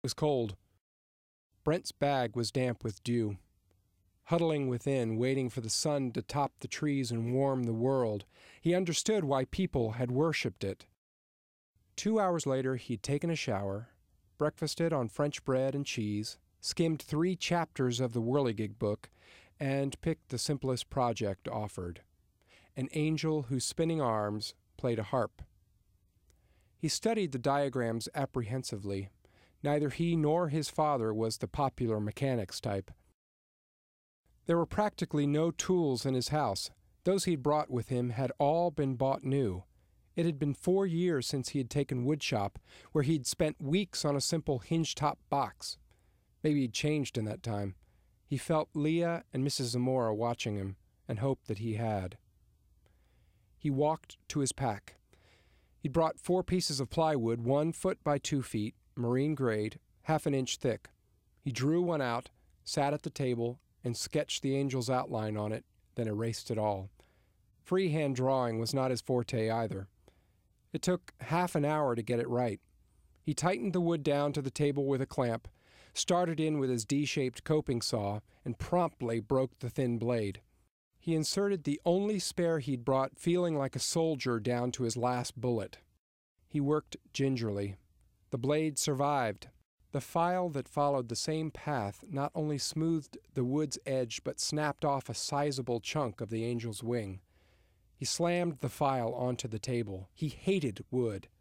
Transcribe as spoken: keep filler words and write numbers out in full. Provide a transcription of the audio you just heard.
was cold. Brent's bag was damp with dew. Huddling within, waiting for the sun to top the trees and warm the world, he understood why people had worshipped it. Two hours later, he'd taken a shower, breakfasted on French bread and cheese, skimmed three chapters of the Whirligig book, and picked the simplest project offered: an angel whose spinning arms played a harp. He studied the diagrams apprehensively. Neither he nor his father was the popular mechanics type. There were practically no tools in his house. Those he'd brought with him had all been bought new. It had been four years since he had taken woodshop, where he'd spent weeks on a simple hinge-top box. Maybe he'd changed in that time. He felt Leah and Missus Zamora watching him, and hoped that he had. He walked to his pack. He'd brought four pieces of plywood, one foot by two feet, marine grade, half an inch thick. He drew one out, sat at the table, and sketched the angel's outline on it, then erased it all. Freehand drawing was not his forte either. It took half an hour to get it right. He tightened the wood down to the table with a clamp, started in with his D-shaped coping saw, and promptly broke the thin blade. He inserted the only spare he'd brought, feeling like a soldier down to his last bullet. He worked gingerly. The blade survived. The file that followed the same path not only smoothed the wood's edge but snapped off a sizable chunk of the angel's wing. He slammed the file onto the table. He hated wood.